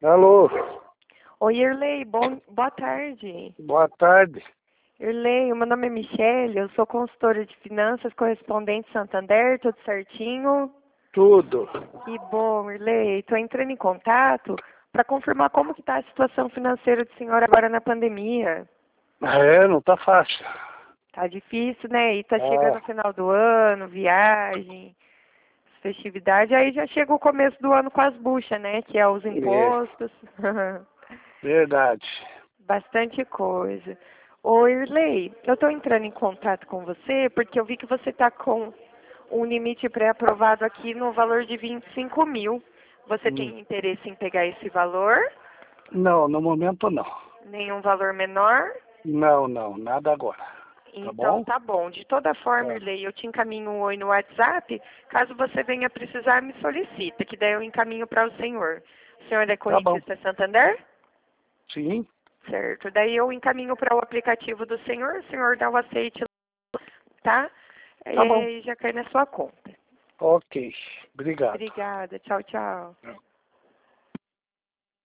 Alô, Oi, Irley, boa tarde. boa tarde. Irley, meu nome é Michele, eu sou consultora de finanças, correspondente Santander, tudo certinho? Tudo. Que bom, Irley. Estou entrando em contato para confirmar como que está a situação financeira do senhor agora na pandemia. Não tá fácil. Tá difícil, né? E tá chegando o final do ano, viagem, festividade, aí já chega o começo do ano com as buchas, né? Que é os impostos. Verdade. Bastante coisa. Ô, Irley, eu estou entrando em contato com você porque eu vi que você está com um limite pré-aprovado aqui no valor de 25 mil. Você tem interesse em pegar esse valor? Não, no momento não. Nenhum valor menor? Não, nada agora. Tá Então bom? tá bom. De toda forma, Tá. Irley, eu te encaminho um oi no WhatsApp. Caso você venha precisar, me solicita, que daí eu encaminho para o senhor. O senhor é Tá bom. correntista Santander? Sim, Certo. Daí eu encaminho para o aplicativo do senhor dá o aceite, tá? tá bom. E já cai na sua conta. Ok. Obrigado. Obrigada. Tchau, tchau.